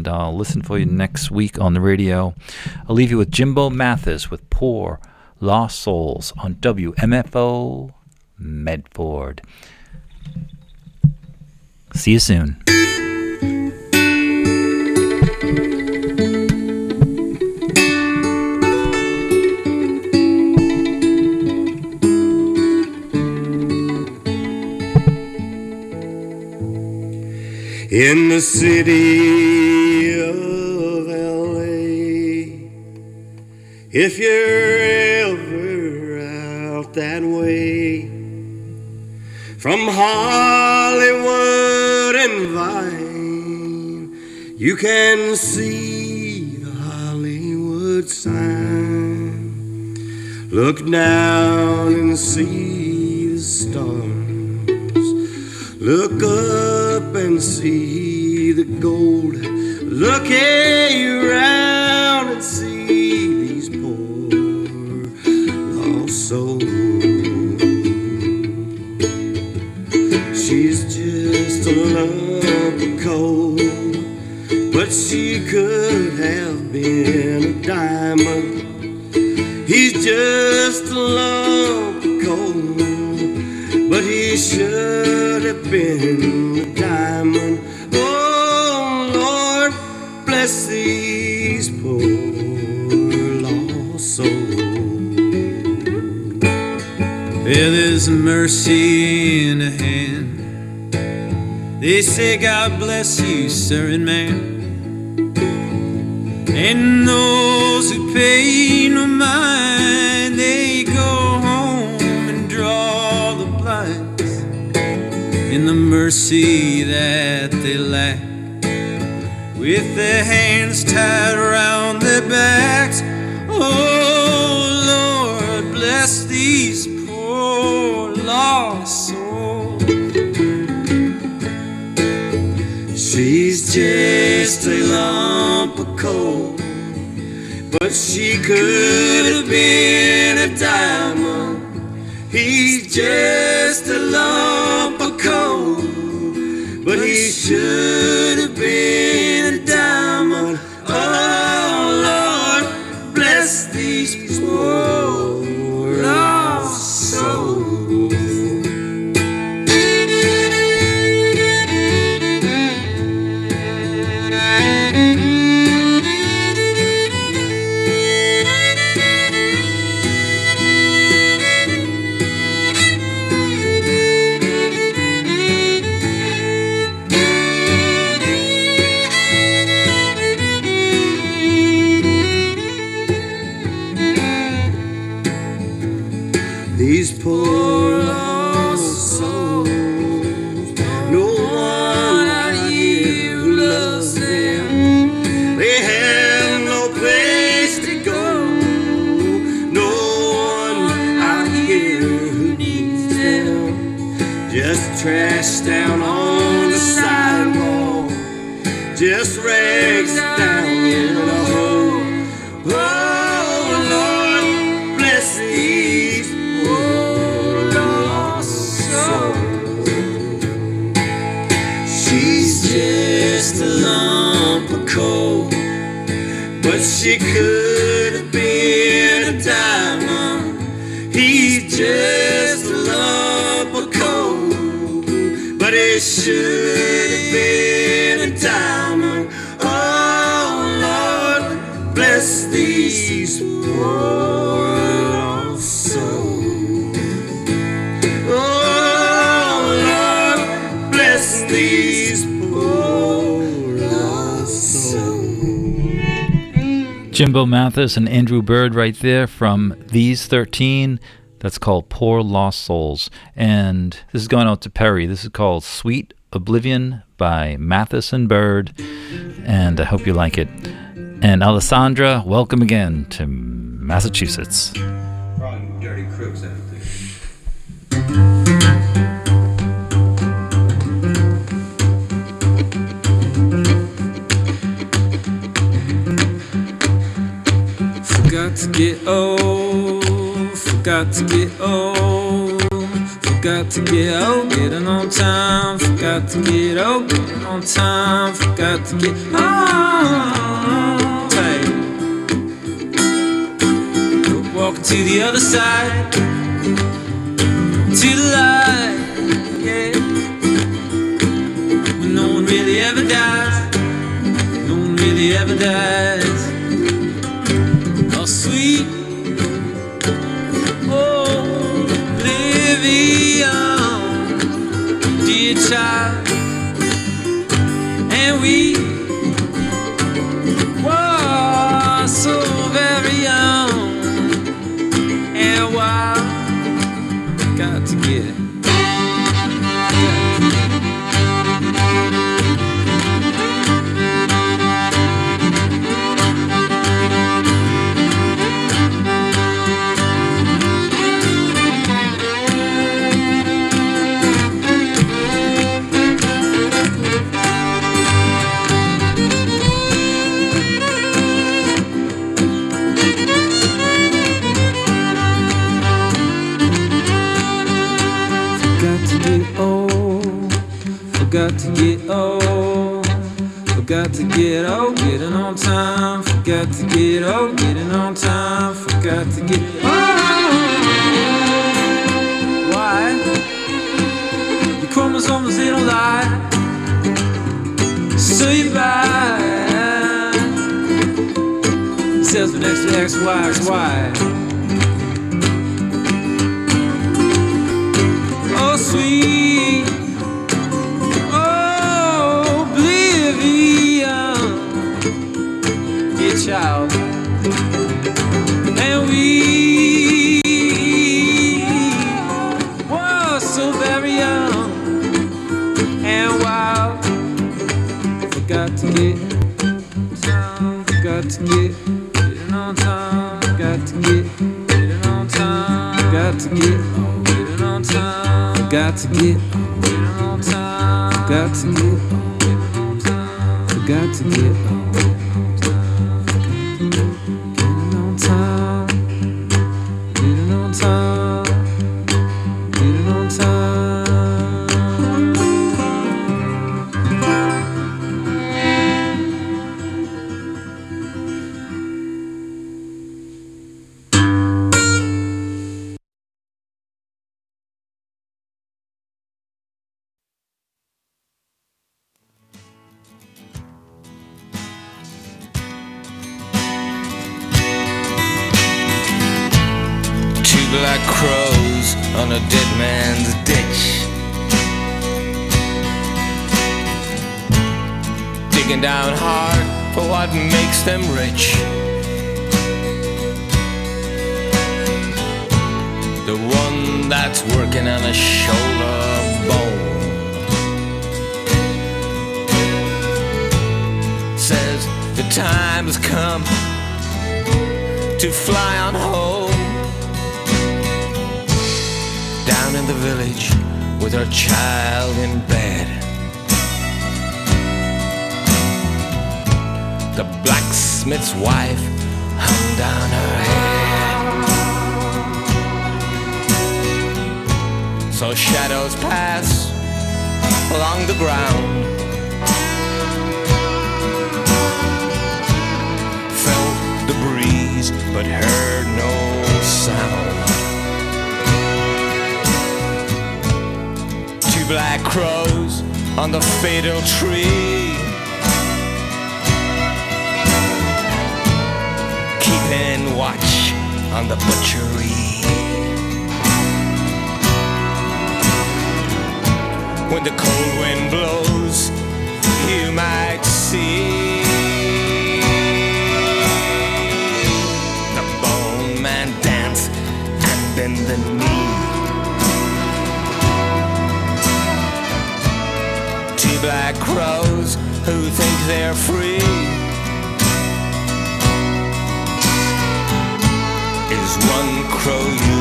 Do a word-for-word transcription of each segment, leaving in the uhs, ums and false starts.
and I'll listen for you next week on the radio. I'll leave you with Jimbo Mathis with Poor Lost Souls on W M F O Medford. See you soon. In the city of L A, if you're ever out that way, from Hollywood and Vine, you can see the Hollywood sign. Look down and see the stars. Look up and see the gold. Look around and see these poor lost souls. She's just a lump of coal, but she could have been a diamond. He's just a lump of coal, but he should have been a diamond. Oh Lord, bless these poor lost souls. Well, there's mercy in a hand. They say God bless you, sir and ma'am. And those who pay no mind, they go home and draw the blinds in the mercy that they lack, with their hands tied around their backs. Oh Lord, bless these poor lost souls. She's just a lump of coal, but she could have been a diamond. He's just a lump of coal, but he should have been a diamond. Oh Lord, bless these poor lost souls. These poor lost souls, no one out here who loves them. They have no place to go, no one out here who needs them. Just trash down on the sidewalk, just rags down in a hole. Oh Lord, bless these just a lump of coal, but she could have been a diamond. He's just a lump of coal, but it should have been a diamond. Oh Lord, bless these poor lost souls. Oh Lord, bless these Jimbo Mathis and Andrew Bird right there from These thirteen. That's called Poor Lost Souls. And this is going out to Perry. This is called Sweet Oblivion by Mathis and Bird. And I hope you like it. And Alessandra, welcome again to Massachusetts. Probably dirty crooks out there. Forgot to get old, forgot to get old, forgot forgot to get out, getting on time, forgot to get out, getting on time, forgot to get on time. Walking to the other side, to the light, yeah. But no one really ever dies, no one really ever dies. Oh, sweet, oh, oblivion, dear child. And we were so very young and wild. Got to get it. Forgot to get old, forgot to get old, getting on time, forgot to get old, getting on time, forgot to get old. Why? Your chromosomes, they don't lie, so you buy yourself an extra X, Y, X, Y. Oh, sweet, child, and we were so very young and wild. Forgot to get time, forgot to get getting on time, forgot to get getting on time, forgot to get getting on time, forgot to get getting on time, forgot to get getting on time, forgot to get. Black crows on a dead man's ditch, digging down hard for what makes them rich. The one that's working on a shoulder bone says the time has come to fly on home. Down in the village with her child in bed, the blacksmith's wife hung down her head. So shadows pass along the ground, felt the breeze but heard no sound. Black crows on the fatal tree, keeping watch on the butchery. When the cold wind blows, you might see the bone man dance and bend the knee. Black crows who think they're free is one crow you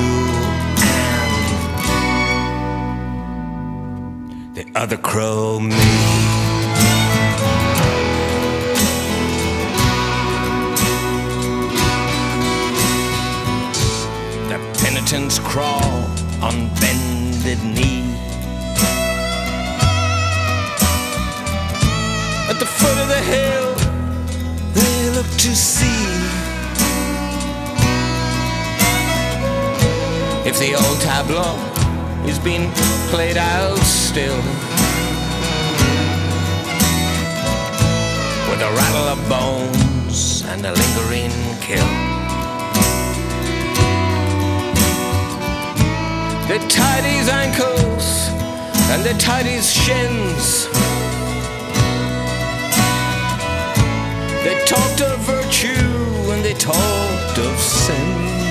and the other crow me. The penitents crawl on bended bended knee. At the foot of the hill, they look to see if the old tableau is being played out still, with a rattle of bones and a lingering kill. They tied his ankles and they tied his shins. They talked of virtue and they talked of sin.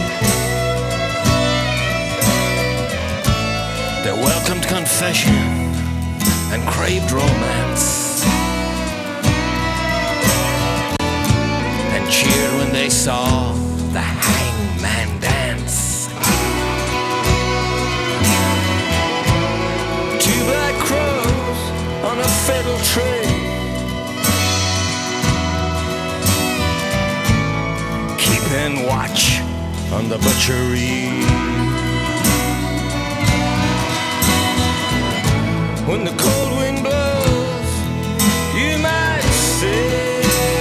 They welcomed confession and craved romance, and cheered when they saw the hangman dance. Two black crows on a fatal tree, keeping watch on the butchery. When the cold wind blows, you might say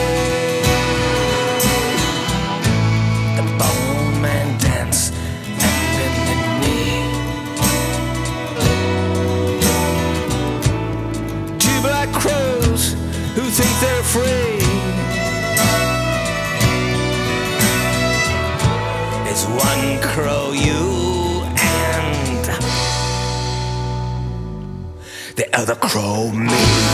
the bone man dance and bend the knee. Two black crows who think they're free. It's one crow you and the other crow me.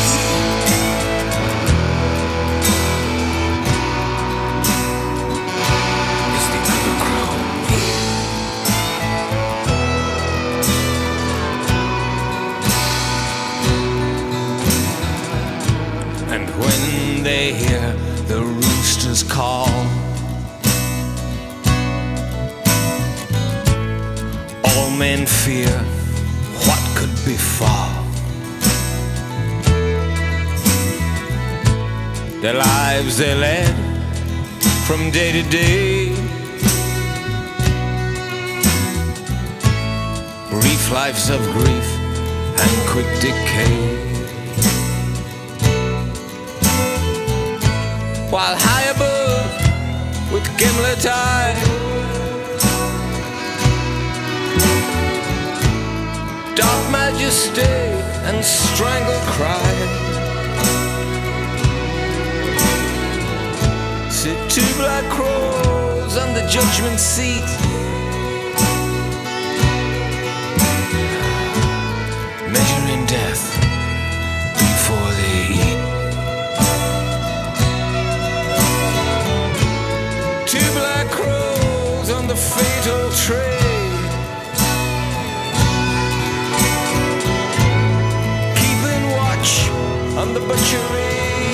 It's the other crow me. And when they hear the roosters call, all men fear what could befall. The lives they led from day to day, brief lives of grief and quick decay. While high above with gimlet eye, dark majesty and strangled cry, sit two black crows on the judgment seat, measuring death before they eat. Two black crows on the fatal tray, keeping watch on the butchery.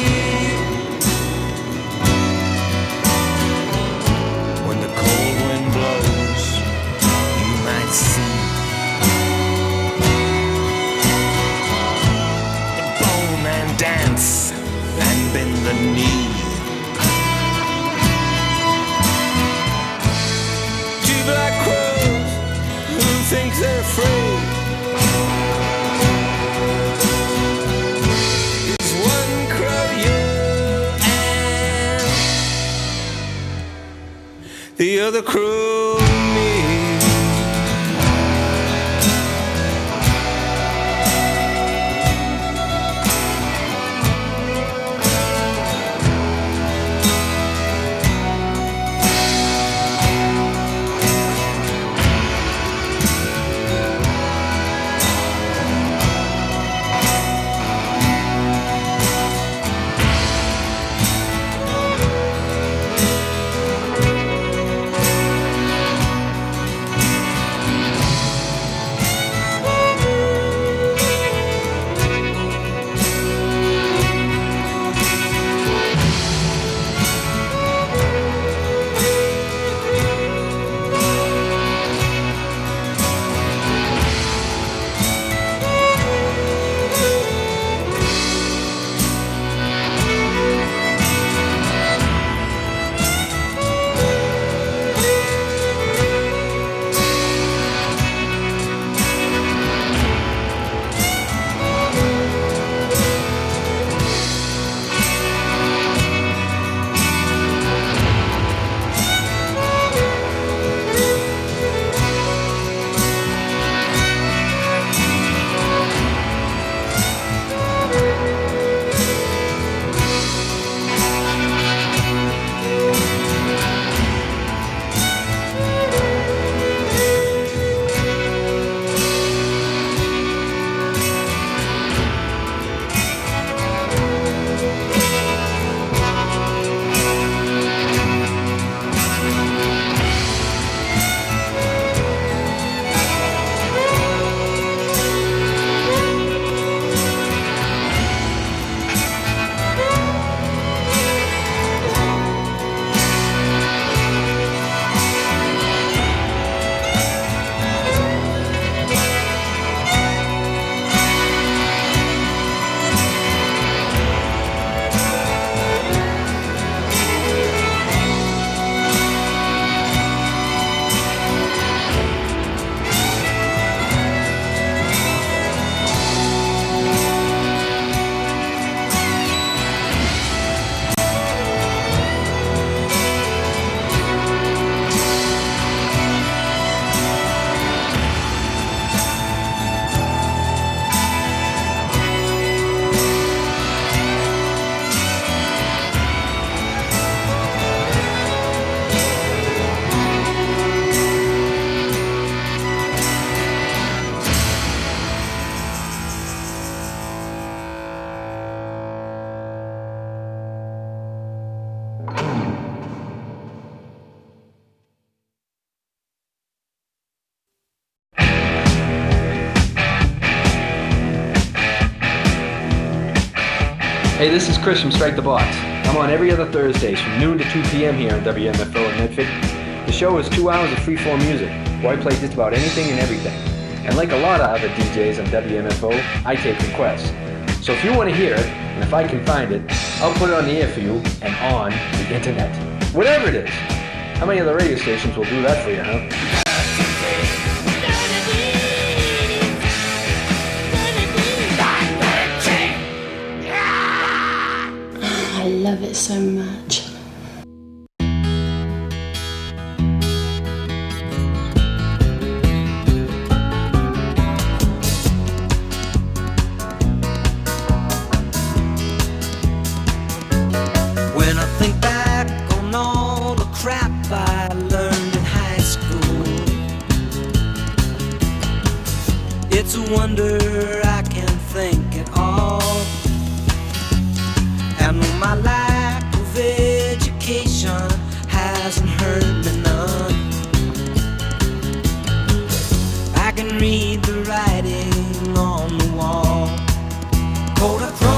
Dance and bend the knee. Two black crows who think they're free. Is one crow you and the other crow me. Hey, this is Chris from Strike the Box. I'm on every other Thursdays from noon to two p.m. here on W M F O in Medford. The show is two hours of free-form music, where I play just about anything and everything. And like a lot of other D Js on W M F O, I take requests. So if you want to hear it, and if I can find it, I'll put it on the air for you and on the internet. Whatever it is. How many other radio stations will do that for you, huh? I love it so much. When I think back on all the crap I learned in high school, it's a wonder I can think at all. And my lack of education hasn't hurt me none. I can read the writing on the wall. Kodachrome,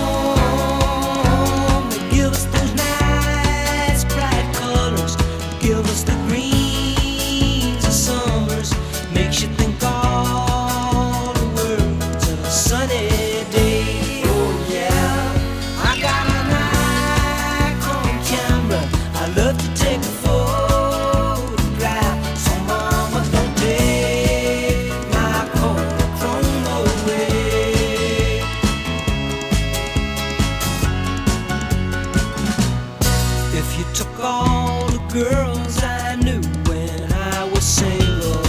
they give us those nice bright colors, give us the greens of summers, makes you think all the world's a sunny day. Oh yeah, I got an Nikon camera, I love to take a photograph, so mama don't take my Kodachrome away. If you took all the girls I knew when I was single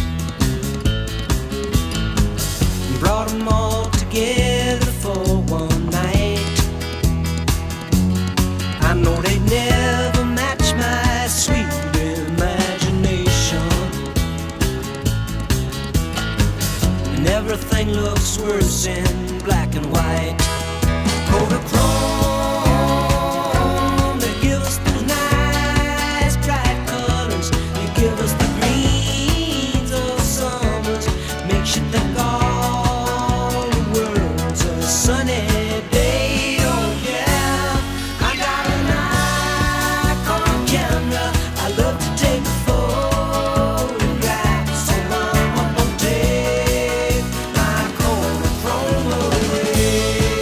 and brought them all together for one night, I know they'd never match my sweet imagination. And everything looks worse in black and white. Kodachrome, they give us those nice bright colors, they give us the greens of summers, makes you think all the world's a sunny day. Oh yeah, I got an Nikon camera, I love to take a photograph, so mama don't take my Kodachrome away.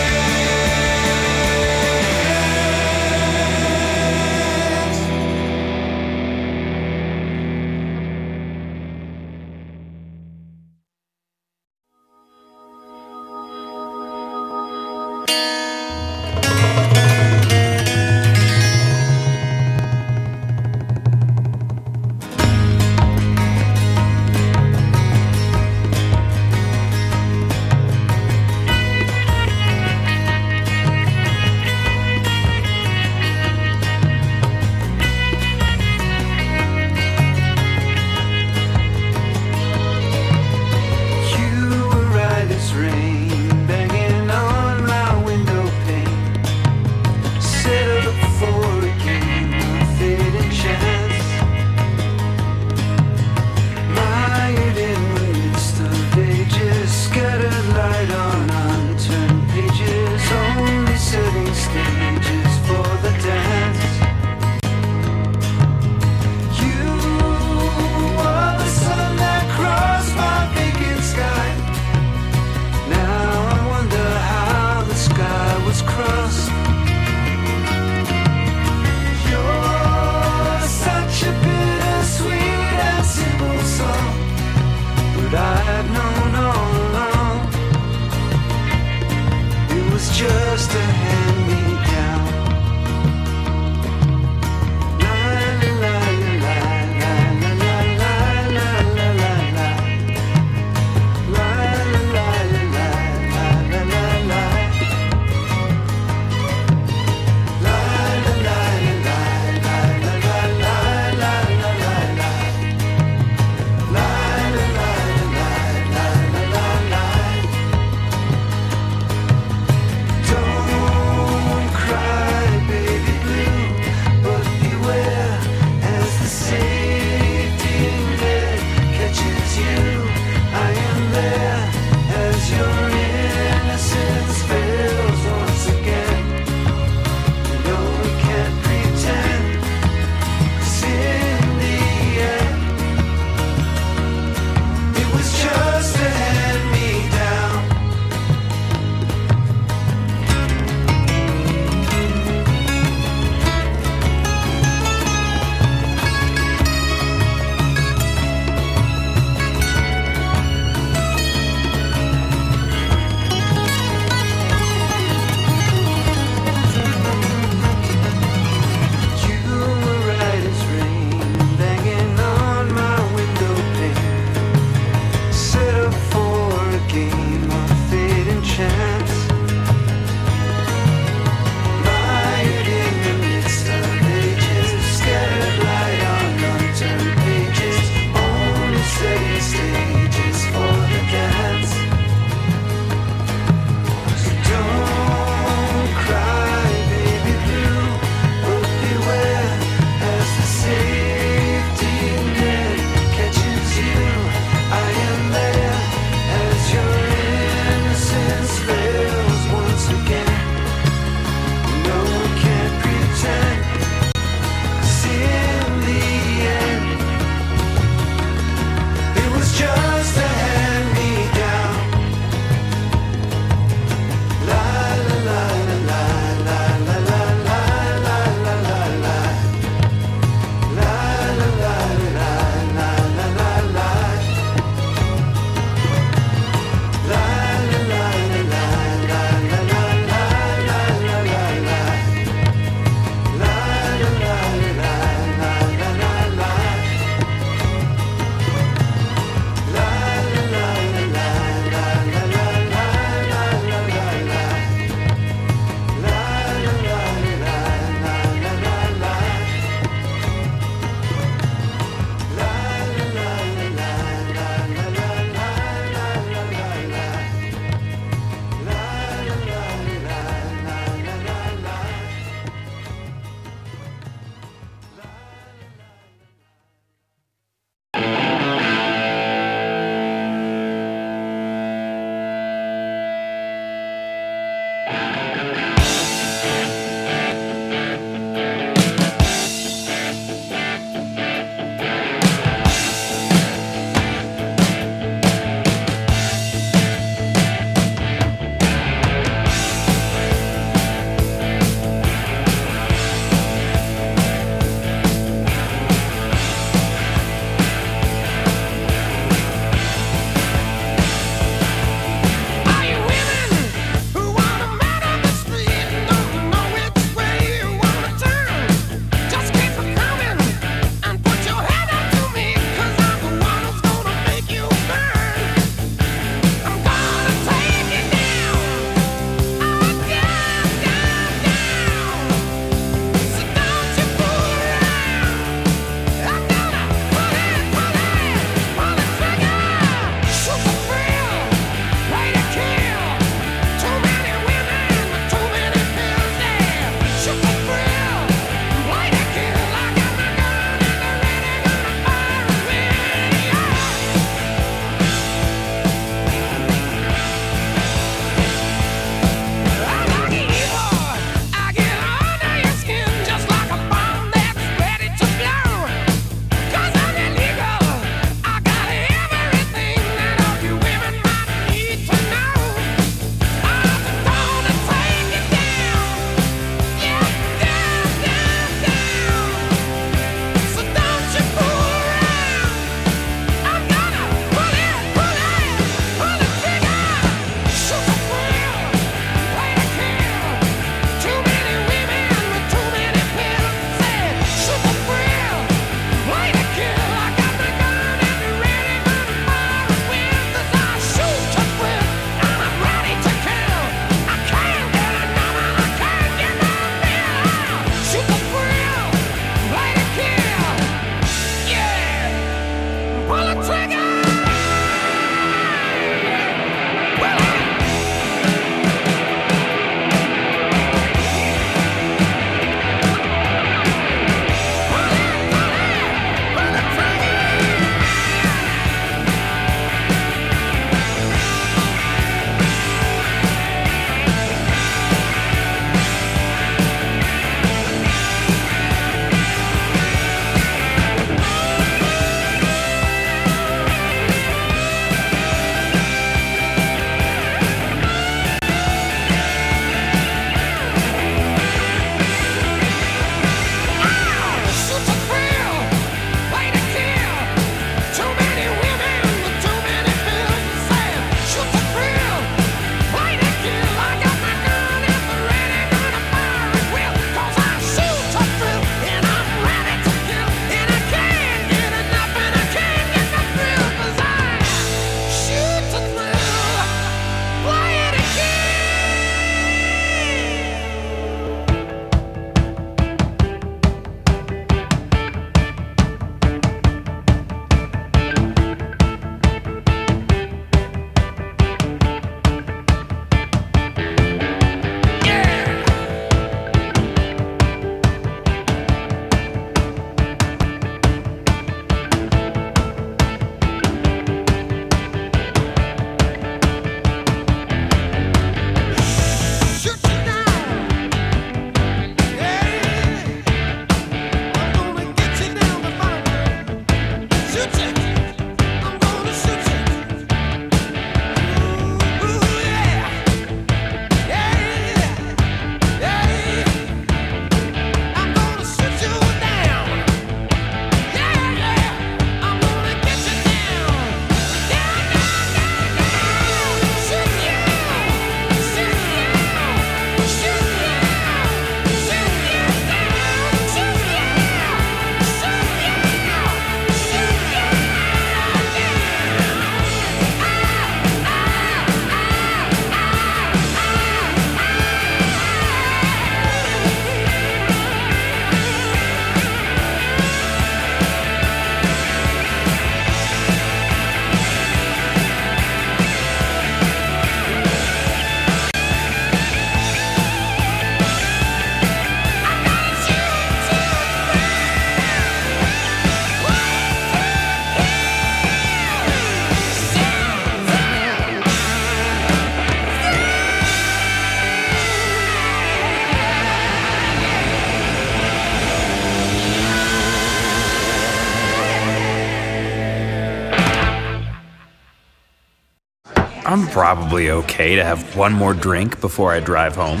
I'm probably okay to have one more drink before I drive home.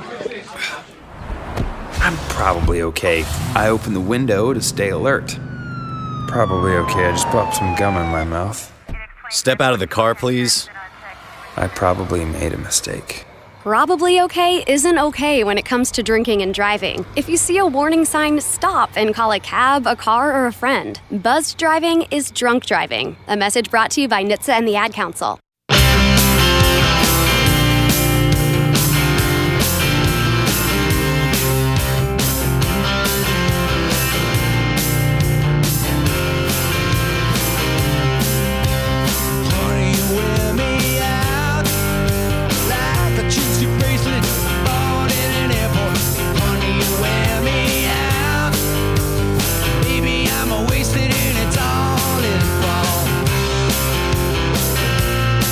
I'm probably okay. I open the window to stay alert. Probably okay. I just popped some gum in my mouth. Step out of the car, please. I probably made a mistake. Probably okay isn't okay when it comes to drinking and driving. If you see a warning sign, stop and call a cab, a car, or a friend. Buzzed driving is drunk driving. A message brought to you by N H T S A and the Ad Council. Wasted and it's all in fall.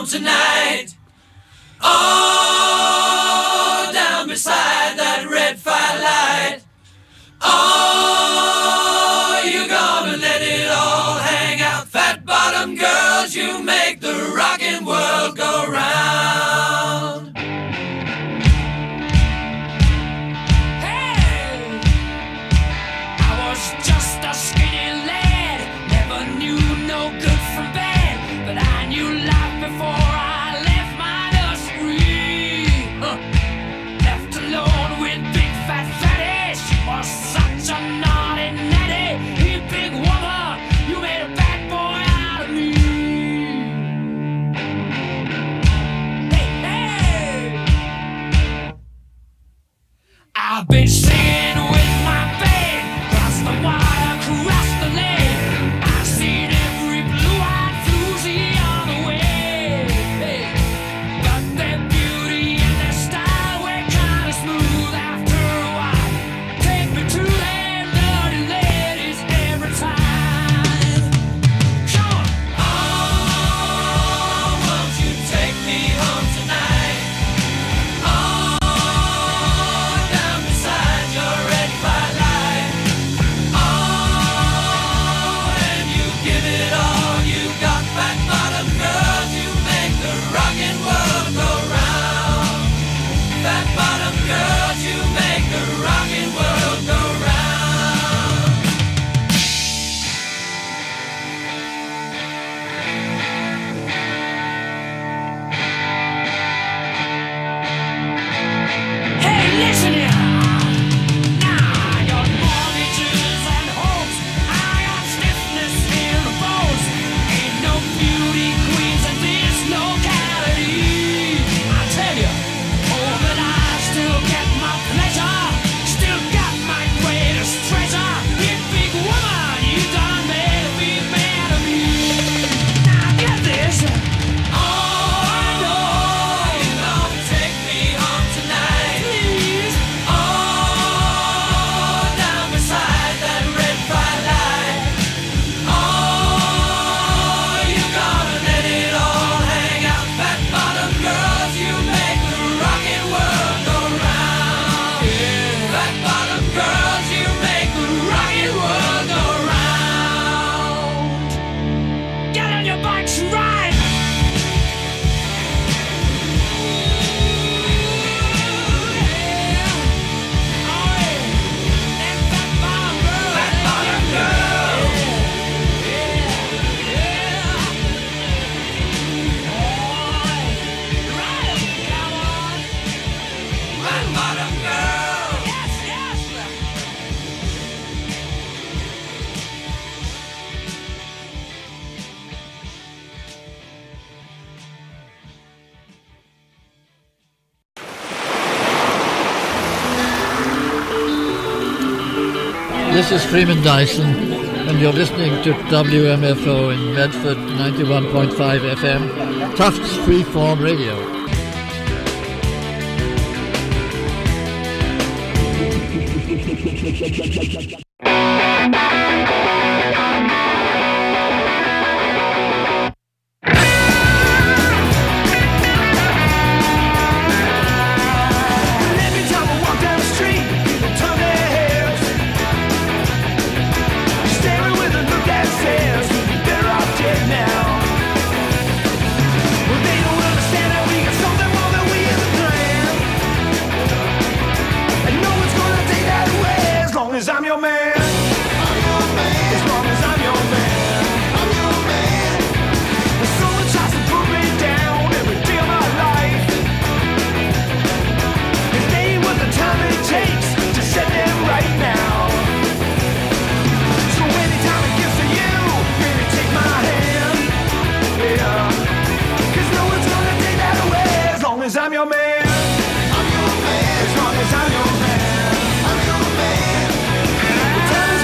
tonight. Oh, down beside that red firelight. Oh, you're gonna let it all hang out. Fat bottom girls, you make the rockin' world go round. Hey, I was just a skinny lad, never knew no good from bad, but I knew life before I left my nursery. Huh. Left alone with big fat fatty, she was such a naughty natty. You big woman, you made a bad boy out of me. Hey, hey, I've been singing with my band, cross the wire, cross the lane. I've seen every blue-eyed floozy on the way. Hey, but their beauty and their style were kinda smooth after a while. Take me to them dirty ladies every time. Come on. Oh, won't you take me home tonight? Oh, down beside your red firelight. Oh, and you give it all you got, fat bottom girls, you make the rockin' world go round. Fat bottom girls, you make the rockin' world go round. Hey, listen here. Now I got mortgages and hopes. I got stiffness in the bones. Ain't no beauty queens in this locality. I tell you, oh, but I still get my pleasure. Still got my greatest treasure. You big woman, you done made a big man of me. Now get this. Oh, I know you gonna take me home tonight. Please. Oh, down beside that red firelight. Oh, you gonna let it all hang out. Fat bottom girls, you make the rockin' world go round. Fat bottom girls, you make the rockin' world go round. Get on your bikes and ride. This is Freeman Dyson, and you're listening to W M F O in Medford, ninety-one point five F M, Tufts Freeform Radio. Every time I walk down the street, people turn their heads, staring with a look that says, "You're better off dead now." Well, they don't understand that we got something more than we in the plan, and no one's gonna take that away as long as I'm your man. I'm your man. As long as I'm your man. I'm your man. When someone tries to put me down every day of my life, it ain't worth the time it takes to set them right now. So anytime it gets to you, baby, take my hand. Yeah. Cause no one's gonna take that away as long as I'm your man. I'm your man. As long as I'm your man. I'm your man. The time is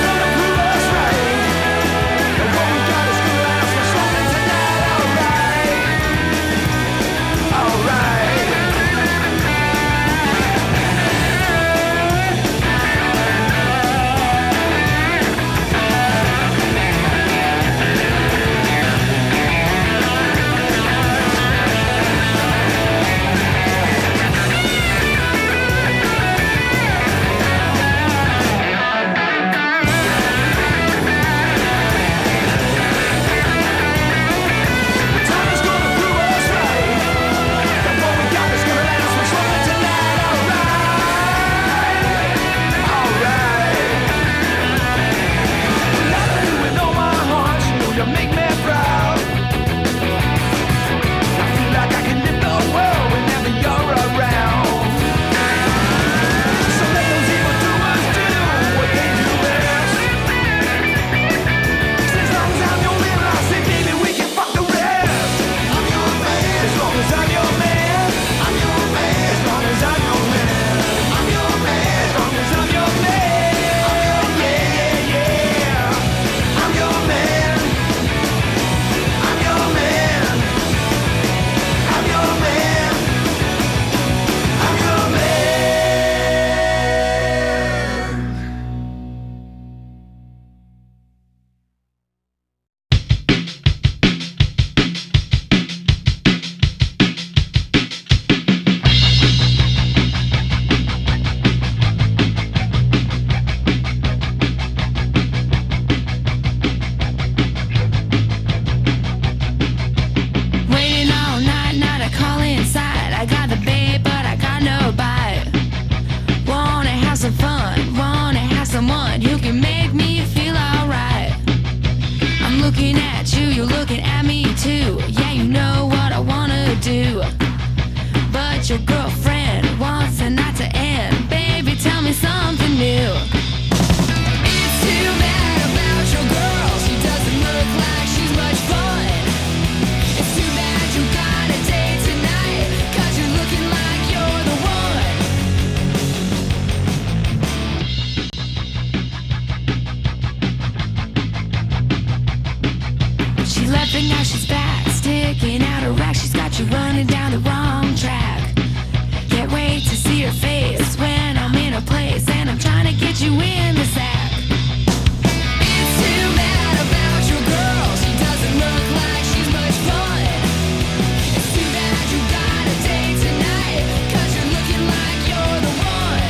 but now she's back, sticking out her rack. She's got you running down the wrong track. Can't wait to see her face when I'm in a place and I'm trying to get you in the sack. It's too bad about your girl, she doesn't look like she's much fun. It's too bad you got a date tonight, cause you're looking like you're the one.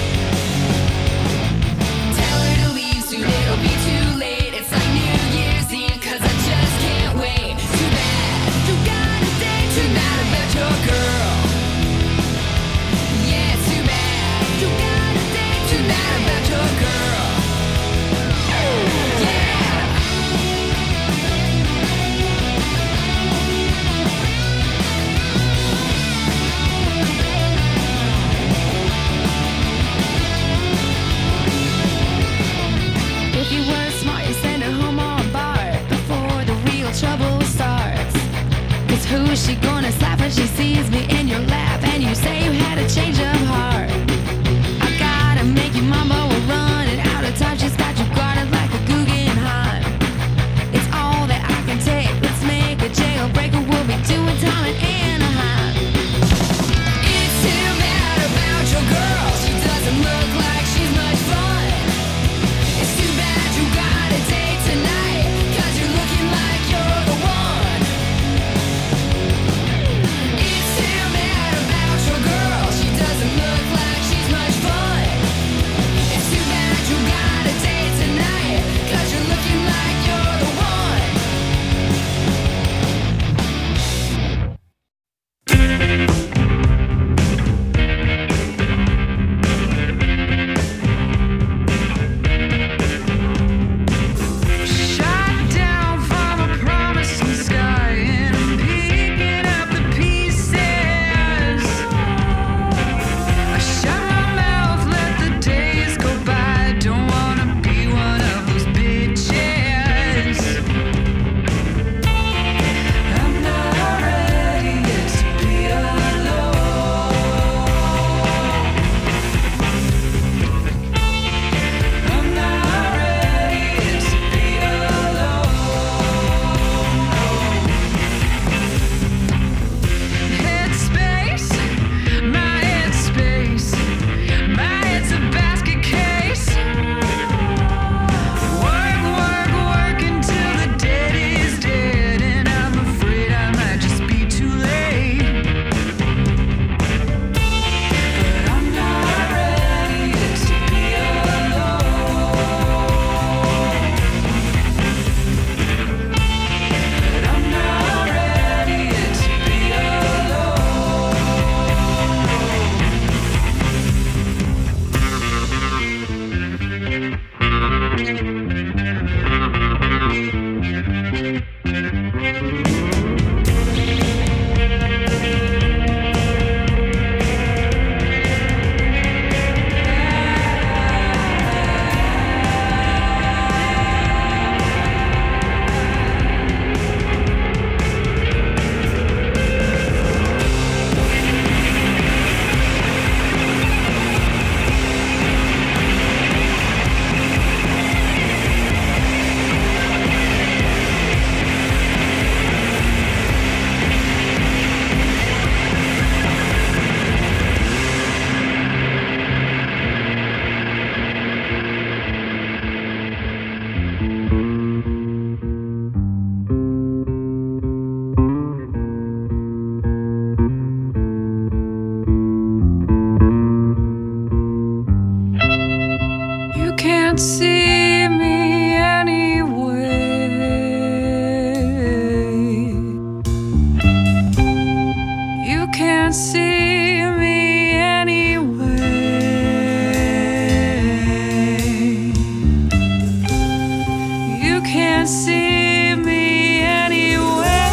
Tell her to leave soon, it'll be too late. It's like New Year's Eve, cause I just can't wait. Too bad you got a date tonight about your girl. Yeah, too bad you got a date tonight about your girl. If you were smart, you send her home all barred before the real trouble starts. Cause who is she gonna slap when she sees me in your lap and you say you had a change of heart? I gotta make you mama, we're running out of time. She's got you guarded like a Guggenheim. It's all that I can take, let's make a jailbreak or we'll be doing time in Anaheim. It's too bad about your girl, she doesn't look like she's much fun. It's too bad you got a date tonight, cause you're looking like you're the one. It's too bad about your girl, she doesn't look like she's much fun. It's too bad you got a date tonight, cause you're looking like you're the one. Shot down from a promising sky and I'm picking up the pieces. I shut my mouth, let the days go by. Don't wanna be one of those bitches. I'm not ready yet to be alone. I'm not ready yet to be alone. Headspace, my headspace, my head's a basket case. Work, work, work until the dead is dead, and I'm afraid I might just be too late. But I'm not ready yet to be alone. But I'm not ready yet to be You can't see me anyway. You can't see me anyway. You can't see me anyway.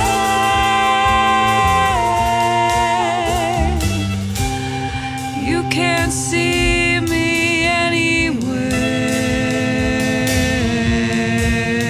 You can't see me anyway.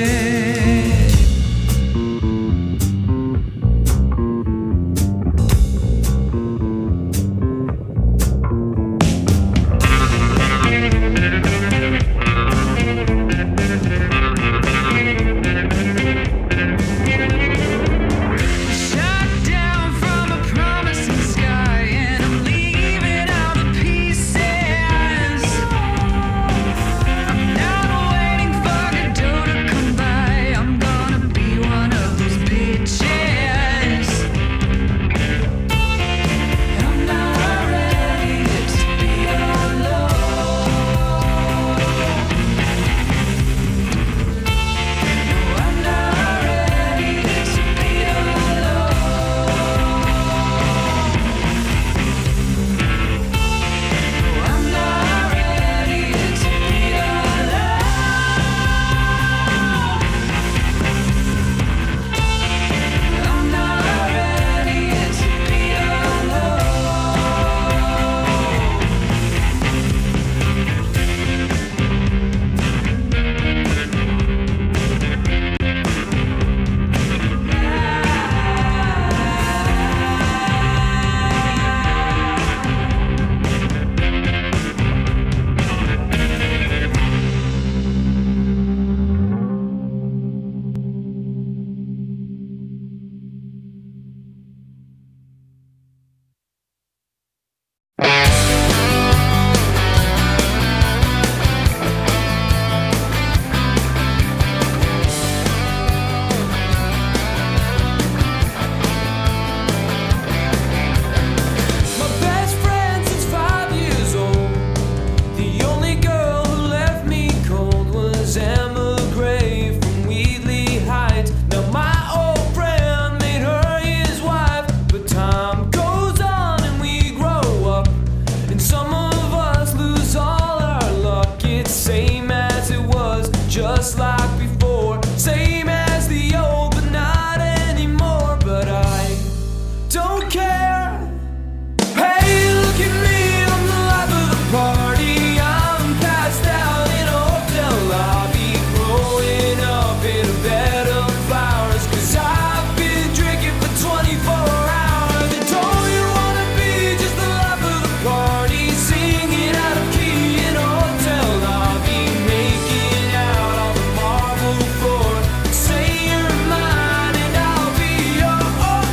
just like before. Same as the old, but not anymore. But I don't care. Hey, look at me, I'm the life of the party. I'm passed out in a hotel lobby, growing up in a bed of flowers, 'cause I've been drinking for twenty-four hours. And don't you wanna be just the life of the party, singing out of key in a hotel lobby, making out on the marble floor. Say you're mine and I'll be yours.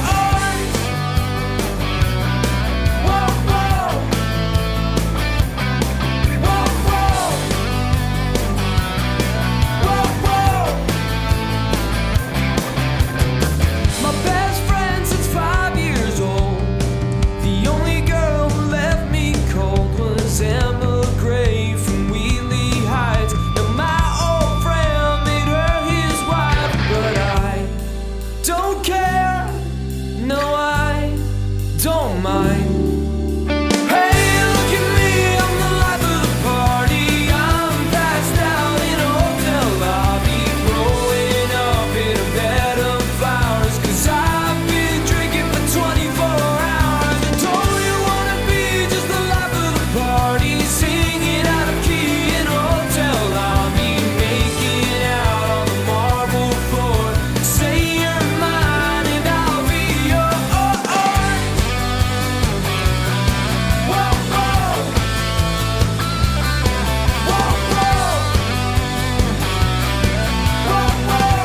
Whoa, whoa. Whoa, whoa. Whoa, whoa. My best friend since five years old. The only girl who left me cold was Emma Gray from Wheatley Heights. Now my old friend made her his wife, but I don't care. No, I don't mind. Hey, look at me, I'm the life of the party. I'm passed out in a hotel lobby, growing up in a bed of flowers, 'cause I've been drinking for twenty-four hours. And don't you wanna be just the life of the party, singing out of key in a hotel lobby, making out on the marble floor. Say you're mine and I'll be yours. Whoa, whoa. Whoa, whoa. Whoa, whoa.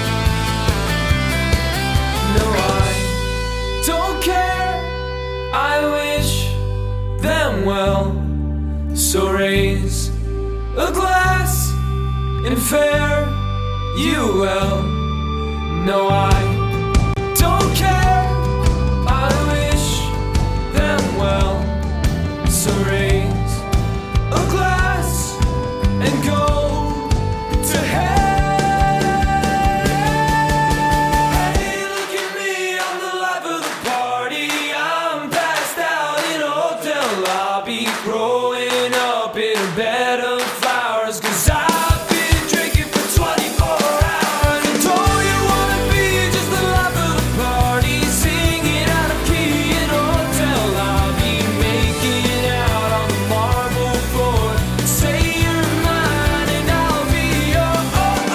No, I don't care. I wish them well. So raise a glass and fare you well. No, I don't care. I wish them well. So raise a glass and go to hell. Hey, look at me, I'm the life of the party. I'm passed out in a hotel lobby, growing up in a bed of flowers, 'cause I've been drinking for twenty-four hours. And don't you wanna be just the life of the party, singing out of key in a hotel lobby, making out on the marble floor. Say you're mine and I'll be yours.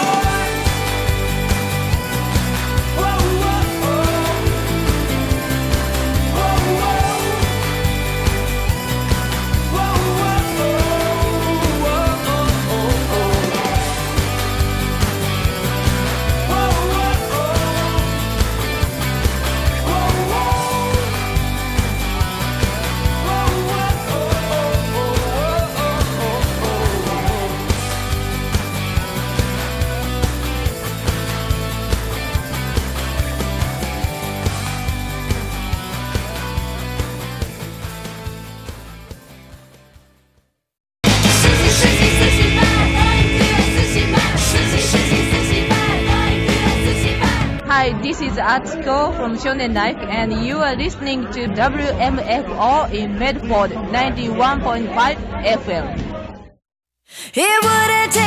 Whoa, whoa, whoa. Whoa, whoa. Whoa, whoa, Hi, this is Atsuko from Shonen Life, and you are listening to W M F O in Medford ninety-one point five F M. It wouldn't take